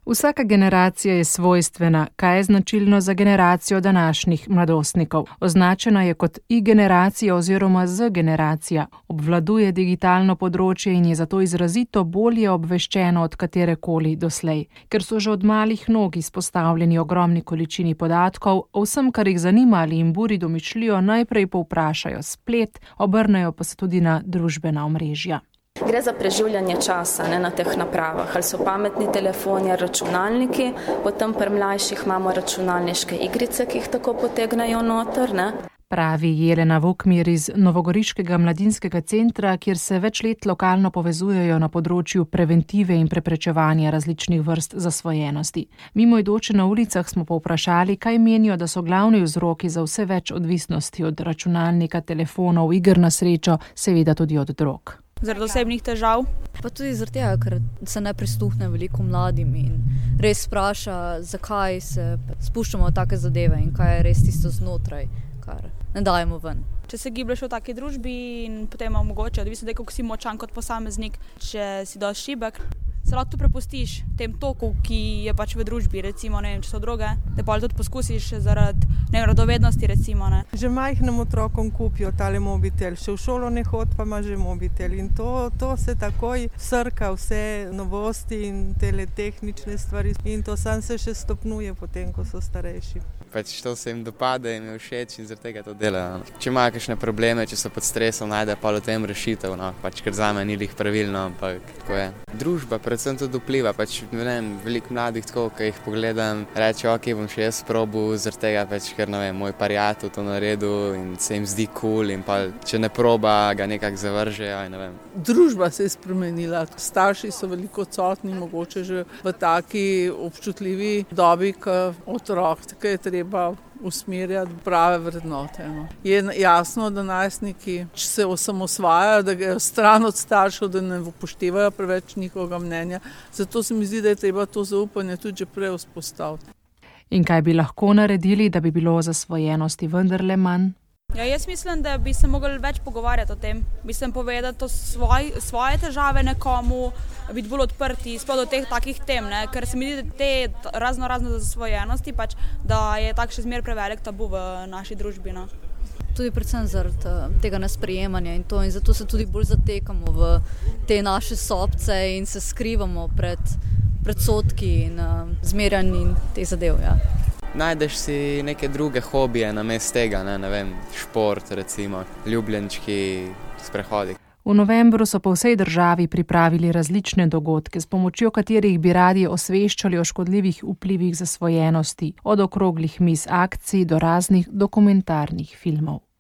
Vsaka generacija je svojstvena, kaj je značilno za generacijo današnjih mladostnikov. Označena je kot I-generacija oziroma Z-generacija, obvladuje digitalno področje in je zato izrazito bolje obveščeno od katerekoli doslej. Ker so že od malih nog izpostavljeni ogromni količini podatkov, o vsem, kar jih zanima ali jim buri domišljijo, najprej povprašajo splet, obrnejo pa se tudi na družbena omrežja. Gre za preživljanje časa na teh napravah, ali so pametni telefoni, računalniki, potem pri mlajših imamo računalniške igrice, ki jih tako potegnajo noter. Pravi Jelena Vukmir iz Novogoriškega mladinskega centra, kjer se več let lokalno povezujejo na področju preventive in preprečevanja različnih vrst zasvojenosti. Mimoidoče na ulicah smo povprašali, kaj menijo, da so glavni vzroki za vse več odvisnosti od računalnika, telefonov, iger na srečo, seveda tudi od drog. Zaradi osebnih težav. Pa tudi zaradi tega, ker se ne prisluhne veliko mladim in res spraša, zakaj se spuščamo v take zadeve in kaj je res tisto znotraj, kar ne dajemo ven. Če se giblješ v taki družbi in potem omogoče, odvisno da kako si močan kot posameznik, če si dosti šibek, se lahko prepustiš tem toku, ki je pač v družbi, recimo, ne vem, če so droge, te pa tudi poskusiš zaradi radovednosti, recimo, ne. Že majhnim otrokom kupijo tale mobitel, še v šolo ne hod, pa ima že mobitel in to se takoj srka vse novosti in teletehnične stvari in to sam se še stopnjuje potem, ko so starejši. Pač to se jim dopade, jim je všeč in zaradi tega to delajo. Če imajo kakšne probleme, če so pod stresom, najde pa v tem rešitev, pač ker zame ni lih pravilno, ampak tako je. Družba predvsem tudi vpliva, pač ne vem, veliko mladih tako, ko jih pogledam, reče, ok, bom še jaz probal, zaradi tega pač, ker ne vem, moj prijatelj to naredil in se jim zdi cool in pa če ne proba, ga nekako zavržejo, ne vem. Družba se je spremenila, starši so veliko odsotni, mogoče že v taki občutljivi dobi, kot otrok, tako je treba usmerjati prave vrednote. Je jasno, da najstniki se osamosvajajo, da grejo stran od staršev, da ne upoštevajo preveč njihovega mnenja. Zato se mi zdi, da je treba to zaupanje tudi že prej vzpostaviti. In kaj bi lahko naredili, da bi bilo zasvojenosti vendarle manj? Ja, jaz mislim, da bi se mogli več pogovarjati o tem. Mislim, povedati svoje težave nekomu, biti bolj odprti, sploh do teh takih tem, ker se mi zdi, da te razno zasvojenosti, pač, da je tak še zmer prevelik tabu v naši družbi. Tudi predvsem zaradi tega nesprejemanja in zato se tudi bolj zatekamo v te naše sobce in se skrivamo pred predsodki in zmerjanji teh zadev, ja. Najdeš si neke druge hobije namesto tega, ne vem, šport recimo, ljubljenčki, sprehodi. V novembru so po vsej državi pripravili različne dogodke, s pomočjo katerih bi radi osveščali o škodljivih vplivih zasvojenosti, od okroglih miz akcij do raznih dokumentarnih filmov.